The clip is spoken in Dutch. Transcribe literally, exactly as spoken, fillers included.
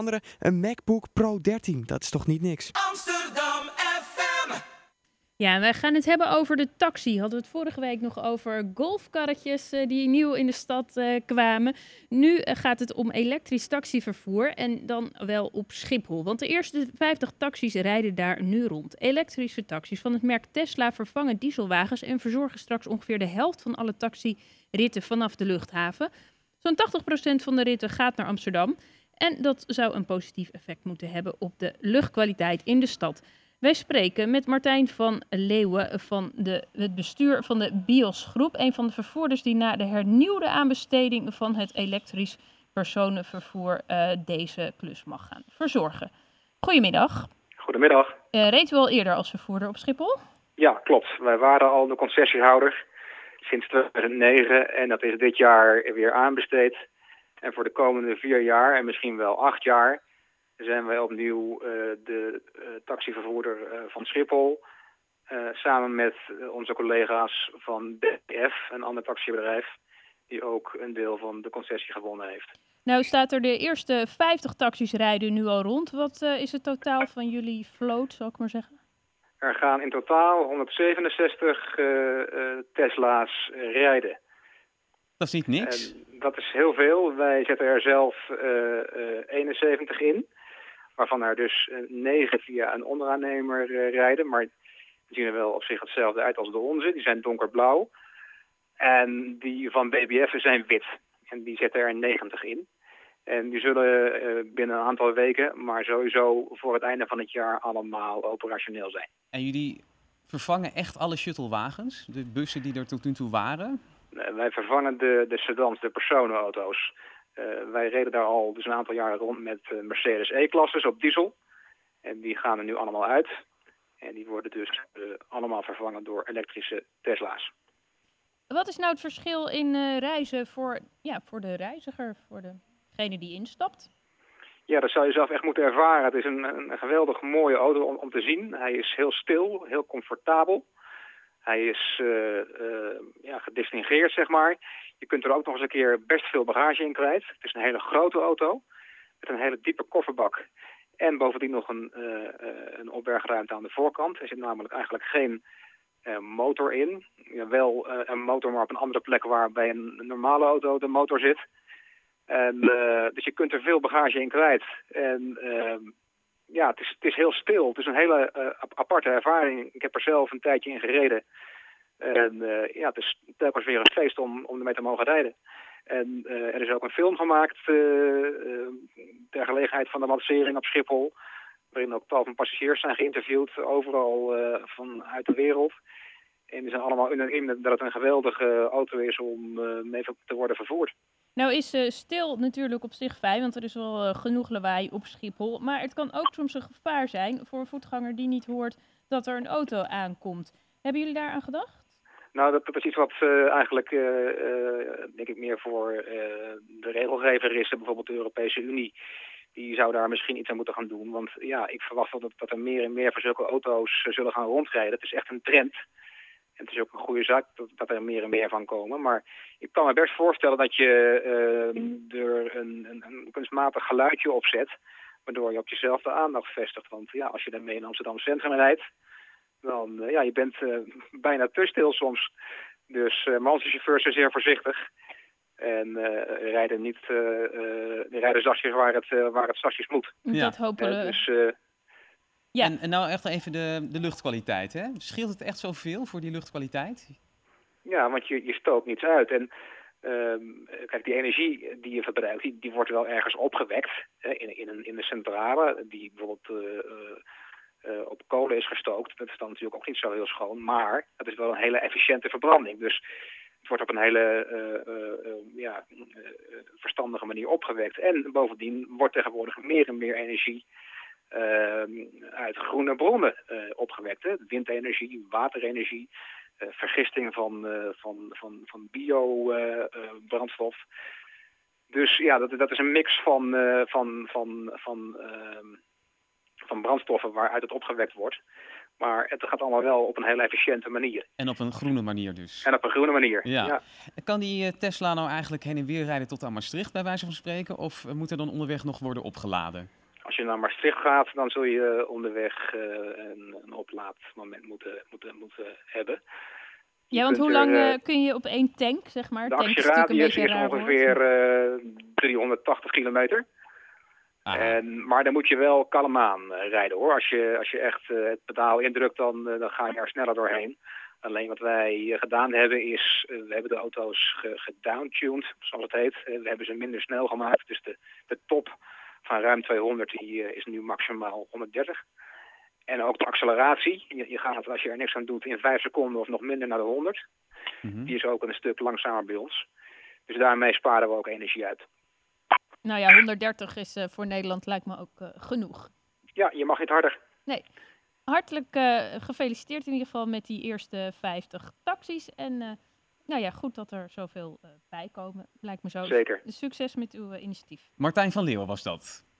andere een MacBook Pro dertien. Dat is toch niet niks? Amsterdam F M. Ja, wij gaan het hebben over de taxi. Hadden we het vorige week nog over golfkarretjes uh, die nieuw in de stad uh, kwamen. Nu uh, gaat het om elektrisch taxivervoer en dan wel op Schiphol. Want de eerste vijftig taxis rijden daar nu rond. Elektrische taxis van het merk Tesla vervangen dieselwagens en verzorgen straks ongeveer de helft van alle taxiritten vanaf de luchthaven. Zo'n tachtig procent van de ritten gaat naar Amsterdam. En dat zou een positief effect moeten hebben op de luchtkwaliteit in de stad. Wij spreken met Martijn van Leeuwen van de, het bestuur van de BIOS Groep. Een van de vervoerders die na de hernieuwde aanbesteding van het elektrisch personenvervoer uh, deze klus mag gaan verzorgen. Goedemiddag. Goedemiddag. Uh, reed u al eerder als vervoerder op Schiphol? Ja, klopt. Wij waren al de concessiehouder sinds tweeduizend negen en dat is dit jaar weer aanbesteed. En voor de komende vier jaar en misschien wel acht jaar zijn wij opnieuw uh, de uh, taxivervoerder uh, van Schiphol. Uh, samen met uh, onze collega's van B F, een ander taxibedrijf, die ook een deel van de concessie gewonnen heeft. Nou staat er de eerste vijftig taxis rijden nu al rond. Wat uh, is het totaal van jullie vloot, zal ik maar zeggen? Er gaan in totaal honderdzevenenzestig uh, uh, Tesla's uh, rijden. Dat is niet niks. En dat is heel veel. Wij zetten er zelf uh, uh, eenenzeventig in. Waarvan er dus uh, negen via een onderaannemer uh, rijden. Maar die zien er wel op zich hetzelfde uit als de onze. Die zijn donkerblauw. En die van B B F zijn wit. En die zetten er negentig in. En die zullen uh, binnen een aantal weken, maar sowieso voor het einde van het jaar allemaal operationeel zijn. En jullie vervangen echt alle shuttlewagens? De bussen die er tot nu toe waren? Uh, wij vervangen de, de sedans, de personenauto's. Uh, wij reden daar al dus een aantal jaren rond met uh, Mercedes E-klasses op diesel. En die gaan er nu allemaal uit. En die worden dus uh, allemaal vervangen door elektrische Tesla's. Wat is nou het verschil in uh, reizen voor, ja, voor de reiziger, voor degene die instapt? Ja, dat zou je zelf echt moeten ervaren. Het is een, een geweldig mooie auto om, om te zien. Hij is heel stil, heel comfortabel. Hij is uh, uh, ja, gedistingeerd, zeg maar. Je kunt er ook nog eens een keer best veel bagage in kwijt. Het is een hele grote auto met een hele diepe kofferbak. En bovendien nog een, uh, uh, een opbergruimte aan de voorkant. Er zit namelijk eigenlijk geen uh, motor in. Ja, wel uh, een motor, maar op een andere plek waar bij een normale auto de motor zit. En, uh, dus je kunt er veel bagage in kwijt. En uh, ja, het is, het is heel stil. Het is een hele uh, aparte ervaring. Ik heb er zelf een tijdje in gereden. En uh, ja, het is telkens weer een feest om, om ermee te mogen rijden. En uh, er is ook een film gemaakt uh, uh, ter gelegenheid van de lancering op Schiphol. Waarin ook tal van passagiers zijn geïnterviewd, overal uh, vanuit de wereld. En die zijn allemaal unaniem dat het een geweldige auto is om uh, mee te worden vervoerd. Nou is uh, stil natuurlijk op zich fijn, want er is wel uh, genoeg lawaai op Schiphol. Maar het kan ook soms een gevaar zijn voor een voetganger die niet hoort dat er een auto aankomt. Hebben jullie daar aan gedacht? Nou, dat, dat is iets wat uh, eigenlijk, uh, uh, denk ik, meer voor uh, de regelgever is. Bijvoorbeeld de Europese Unie. Die zou daar misschien iets aan moeten gaan doen. Want ja, ik verwacht wel dat, dat er meer en meer van zulke auto's uh, zullen gaan rondrijden. Het is echt een trend. En het is ook een goede zaak dat, dat er meer en meer van komen. Maar ik kan me best voorstellen dat je uh, er een, een, een kunstmatig geluidje op zet. Waardoor je op jezelf de aandacht vestigt. Want ja, als je daarmee in Amsterdam Centrum rijdt, dan uh, ja, je bent uh, bijna te stil soms. Dus uh, maar onze chauffeurs zijn zeer voorzichtig. En uh, rijden niet, uh, uh, rijden zachtjes waar het, uh, waar het zachtjes moet. Ja. Dat hopen we. Uh, dus, uh, ja. En, en nou echt even de, de luchtkwaliteit, hè? Scheelt het echt zoveel voor die luchtkwaliteit? Ja, want je, je stoot niets uit. En uh, kijk, die energie die je verbruikt, die, die wordt wel ergens opgewekt. Hè, in, in, een, in de centrale, die bijvoorbeeld uh, uh, uh, op kolen is gestookt. Dat is dan natuurlijk ook niet zo heel schoon. Maar het is wel een hele efficiënte verbranding. Dus het wordt op een hele uh, uh, uh, ja, uh, verstandige manier opgewekt. En bovendien wordt tegenwoordig meer en meer energie uh, uit groene bronnen uh, opgewekt. Hè? Windenergie, waterenergie, uh, vergisting van, uh, van, van, van bio-brandstof. Uh, uh, dus ja, dat, dat is een mix van, uh, van, van, van, uh, van brandstoffen waaruit het opgewekt wordt. Maar het gaat allemaal wel op een heel efficiënte manier. En op een groene manier dus. En op een groene manier. Ja. Ja. Kan die uh, Tesla nou eigenlijk heen en weer rijden tot aan Maastricht, bij wijze van spreken? Of uh, moet er dan onderweg nog worden opgeladen? Als je naar Maastricht gaat, dan zul je onderweg uh, een, een oplaadmoment moeten, moeten, moeten hebben. Je ja, want hoe er, lang uh, uh, kun je op één tank, zeg maar? De tank actieradius is, is ongeveer woord. uh, driehonderdtachtig kilometer. Ah. En, maar dan moet je wel kalm aan uh, rijden hoor. Als je, als je echt uh, het pedaal indrukt, dan, uh, dan ga je er sneller doorheen. Alleen wat wij uh, gedaan hebben is, uh, we hebben de auto's ge- gedowntuned, zoals het heet. Uh, we hebben ze minder snel gemaakt. Dus de, de top van ruim tweehonderd die, uh, is nu maximaal honderddertig. En ook de acceleratie. Je, je gaat, als je er niks aan doet, in vijf seconden of nog minder naar de honderd. Mm-hmm. Die is ook een stuk langzamer bij ons. Dus daarmee sparen we ook energie uit. Nou ja, honderddertig is uh, voor Nederland lijkt me ook uh, genoeg. Ja, je mag niet harder. Nee. Hartelijk uh, gefeliciteerd in ieder geval met die eerste vijftig taxis. En uh, nou ja, goed dat er zoveel uh, bij komen, lijkt me zo. Zeker. Succes met uw uh, initiatief. Martijn van Leeuwen was dat.